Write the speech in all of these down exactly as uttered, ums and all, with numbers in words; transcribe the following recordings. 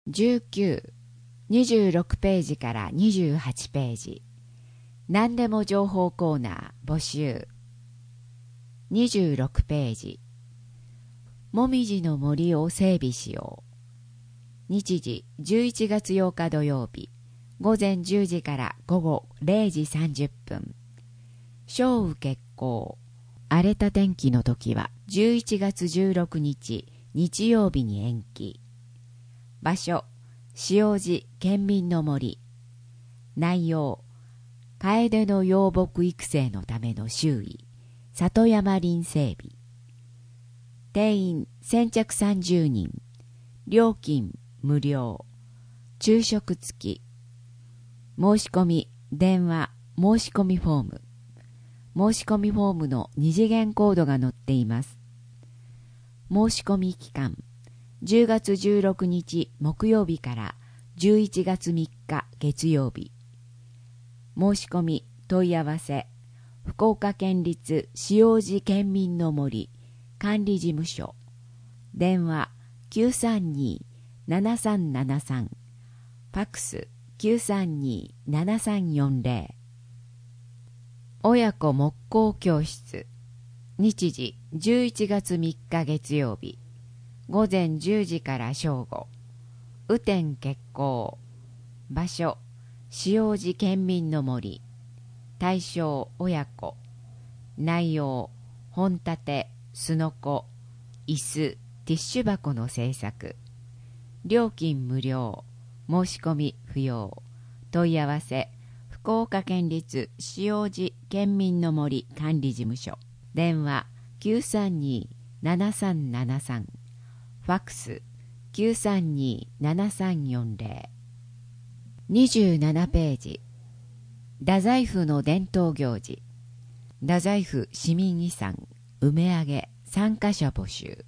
じゅうきゅう、にじゅうろくページからにじゅうはちページ。何でも情報コーナー募集。にじゅうろくページ。もみじの森を整備しよう。日時じゅういちがつようか土曜日、午前じゅうじから午後れいじさんじゅっぷん。小雨決行。荒れた天気の時はじゅういちがつじゅうろくにち日曜日に延期。場所、塩路県民の森。内容、楓の幼木育成のための周囲、里山林整備。定員先着さんじゅうにん。料金無料。昼食付き。申し込み、電話、申し込みフォーム。申し込みフォームの二次元コードが載っています。申し込み期間、じゅうがつじゅうろくにち木曜日からじゅういちがつみっか月曜日。申し込み問い合わせ、福岡県立塩路県民の森管理事務所。電話きゅうさんにーななさんななさん、ファックスきゅうさんにーななさんよんぜろ。親子木工教室。日時じゅういちがつみっか月曜日、午前じゅうじから正午。雨天決行。場所、塩路県民の森。対象親子。内容、本立て、すのこ、椅子、ティッシュ箱の製作。料金無料。申し込み不要。問い合わせ、福岡県立塩路県民の森管理事務所。電話きゅうさんにーななさんななさん、ファックスきゅうさんにーななさんよんぜろ。にじゅうななページ。太宰府の伝統行事。太宰府市民遺産埋め上げ参加者募集。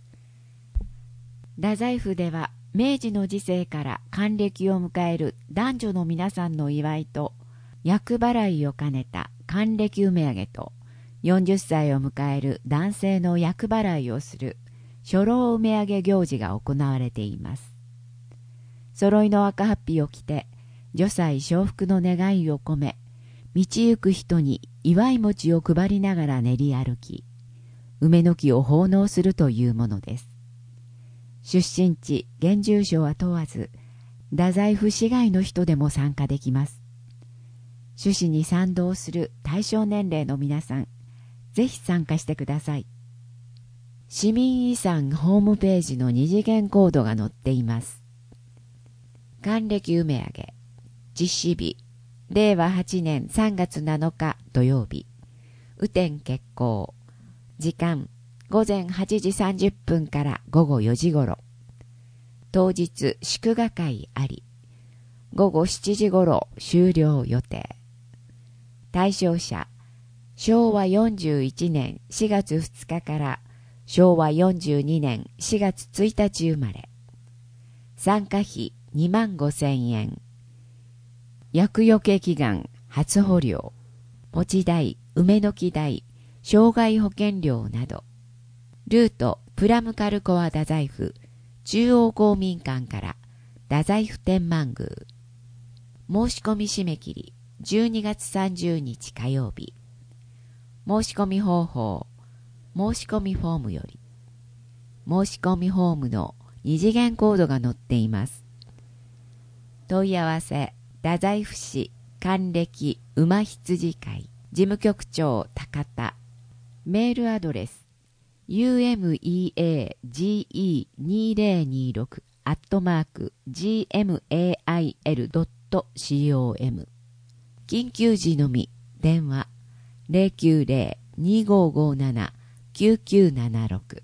太宰府では明治の時世から還暦を迎える男女の皆さんの祝いと厄払いを兼ねた還暦埋め上げと、よんじゅっさいを迎える男性の厄払いをする初老埋め上げ行事が行われています。揃いの赤はっぴを着て、如歳承福の願いを込め、道行く人に祝い餅を配りながら練り歩き、梅の木を奉納するというものです。出身地、現住所は問わず、太宰府市外の人でも参加できます。趣旨に賛同する対象年齢の皆さん、ぜひ参加してください。市民遺産ホームページの二次元コードが載っています。還暦埋め上げ。実施日、れいわはちねんさんがつなのか土曜日。雨天決行。時間、午前はちじさんじゅっぷんから午後よじごろ。当日、祝賀会あり。午後しちじごろ終了予定。対象者、しょうわよんじゅういちねんしがつふつかからしょうわよんじゅうにねんしがつついたち生まれ。参加費にまんごせんえん。厄除け祈願初保料、餅代、梅の木代、障害保険料など。ルートプラムカルコア太宰府中央公民館から太宰府天満宮。申し込み締め切りじゅうにがつさんじゅうにち火曜日。申し込み方法、申し込みフォームより。申し込みフォームの二次元コードが載っています。問い合わせ、太宰府市還暦馬羊会事務局長高田。メールアドレス ユーエムイーエージーイーにーぜろにーろく アットマーク ジーエムエーアイエルドットコム。緊急時のみ電話 ゼロきゅうゼロ にーごーごーなな きゅうきゅうななろく。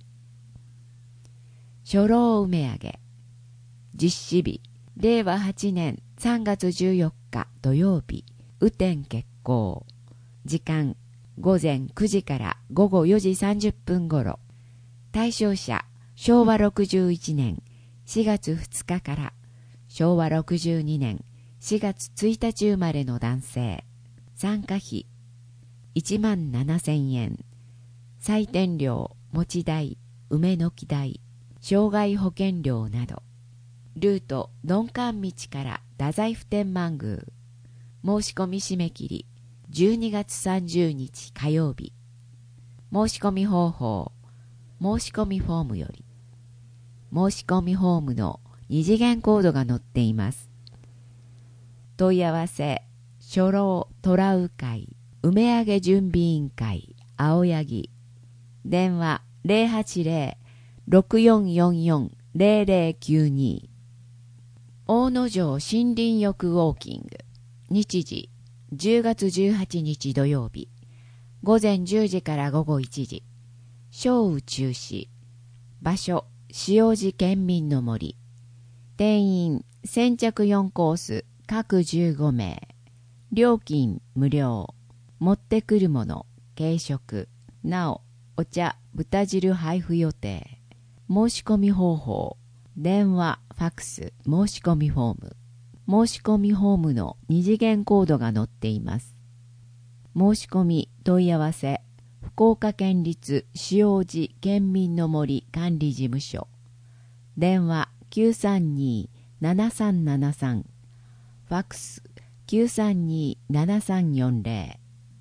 初老埋め上げ。実施日、れいわはちねんさんがつじゅうよっか土曜日。雨天決行。時間、午前くじから午後よじさんじゅっぷんごろ。対象者、しょうわろくじゅういちねんしがつふつかからしょうわろくじゅうにねんしがつついたち生まれの男性。参加費いちまんななせんえん。採点料、餅代、梅の木代、障害保険料など。 ルート鈍感道から太宰府天満宮。申し込み締め切りじゅうにがつさんじゅうにち火曜日。申し込み方法、申し込みフォームより。申し込みフォームの二次元コードが載っています。問い合わせ、初老虎う会梅上準備委員会青柳。電話 ゼロはちゼロ ろくよんよんよん ゼロゼロきゅうに。大野城森林浴ウォーキング。日時じゅうがつじゅうはちにち土曜日。午前じゅうじから午後いちじ。小雨中止。場所塩路県民の森。定員先着よんコース各じゅうごめい。料金無料。持ってくるもの軽食。なおお茶豚汁配布予定。申し込み方法、電話ファックス申し込みフォーム。申し込みフォームの二次元コードが載っています。申し込み問い合わせ、福岡県立塩路県民の森管理事務所。電話きゅうさんにーななさんななさん。ファックスきゅうさんにーななさんよんゼロ。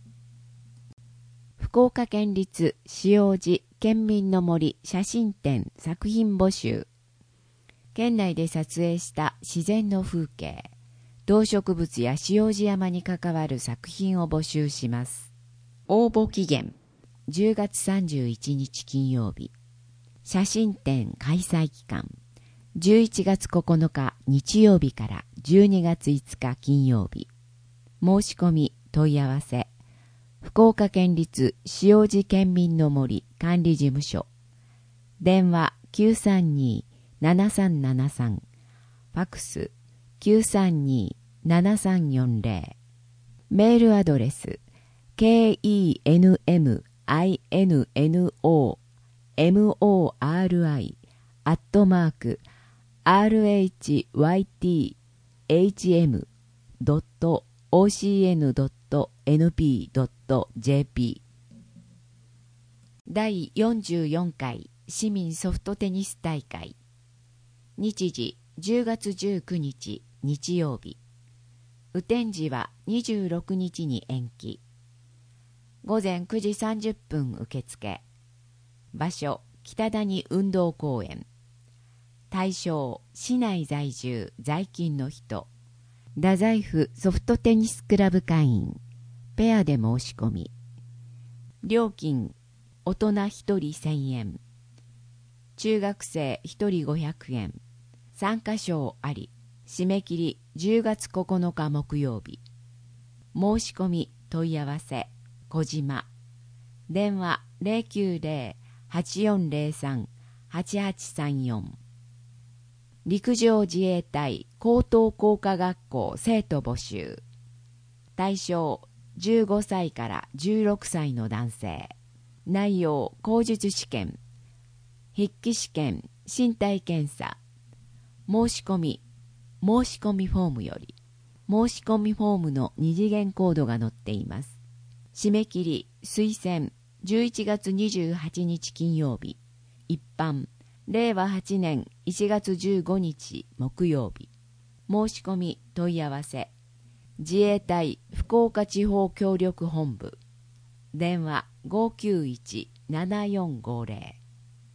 福岡県立塩路県民の森写真展作品募集。県内で撮影した自然の風景、動植物や塩路山に関わる作品を募集します。応募期限じゅうがつさんじゅういちにち金曜日。写真展開催期間じゅういちがつここのか日曜日からじゅうにがついつか金曜日。申し込み問い合わせ、福岡県立塩路県民の森管理事務所。電話きゅうさんにーななさんななさん。ファックスきゅうさんにーななさんよんゼロ。メールアドレス ケーイーエヌエムアイエヌエヌオーエムオーアールアイ アットマーク アールエイチワイティーエイチエム ドット オーシーエヌ ドット エヌピー ドット ジェーピー。 だいよんじゅうよんかい市民ソフトテニス大会。日時じゅうがつじゅうくにち日曜日。雨天時はにじゅうろくにちに延期。午前くじさんじゅっぷん受付。場所北谷運動公園。対象市内在住在勤の人。太宰府ソフトテニスクラブ会員。ペアで申し込み。料金大人ひとりせんえん。中学生ひとりごひゃくえん。参加賞あり。締め切りじゅうがつここのか木曜日。申し込み問い合わせ小島。電話 ゼロきゅうゼロ はちよんゼロさん はちはちさんよん。陸上自衛隊高等工科学校生徒募集。対象じゅうごさいからじゅうろくさいの男性。内容口述試験、筆記試験、身体検査。申し込み申し込みフォームより。申し込みフォームの二次元コードが載っています。締め切り推薦じゅういちがつにじゅうはちにち金曜日。一般れいわはちねんいちがつじゅうごにち木曜日。申し込み問い合わせ、自衛隊福岡地方協力本部。電話ごきゅういち ななよんごゼロ。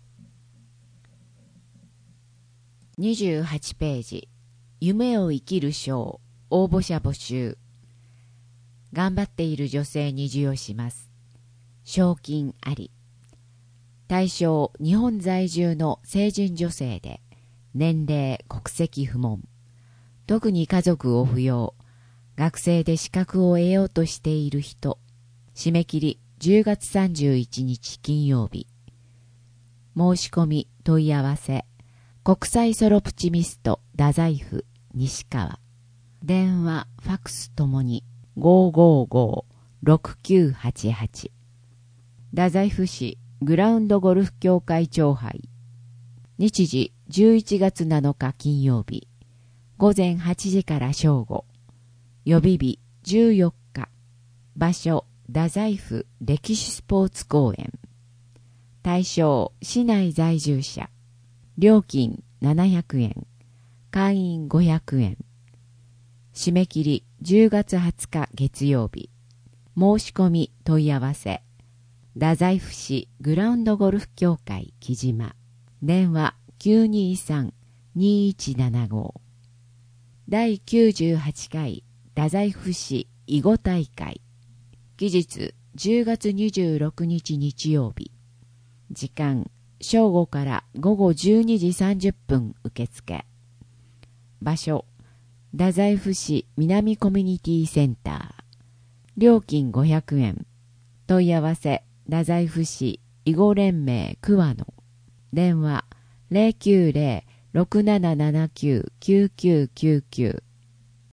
にじゅうはちページ。夢を生きる賞応募者募集。頑張っている女性に授与します。賞金あり。対象日本在住の成人女性で、年齢国籍不問。特に家族を扶養。学生で資格を得ようとしている人。締め切りじゅうがつさんじゅういちにち金曜日。申し込み問い合わせ、国際ソロプチミスト太宰府西川。電話ファックスともにごーごーごーろくきゅうはちはち。太宰府市グラウンドゴルフ協会長杯。日時じゅういちがつなのか金曜日。午前はちじから正午。予備日じゅうよっか。場所太宰府歴史スポーツ公園。対象市内在住者。料金ななひゃくえん。 会員ごひゃくえん。締め切りじゅうがつはつか月曜日。申し込み問い合わせ。太宰府市グラウンドゴルフ協会木島。電話 きゅうにさん にいちななご。だいきゅうじゅうはちかい太宰府市囲碁大会。期日じゅうがつにじゅうろくにち日曜日。時間正午からごごじゅうにじさんじゅっぷん受付。場所太宰府市南コミュニティセンター。料金ごひゃくえん。問い合わせ太宰府市囲碁連盟桑野。電話 ゼロきゅうゼロ ろくななななきゅう きゅうきゅうきゅうきゅう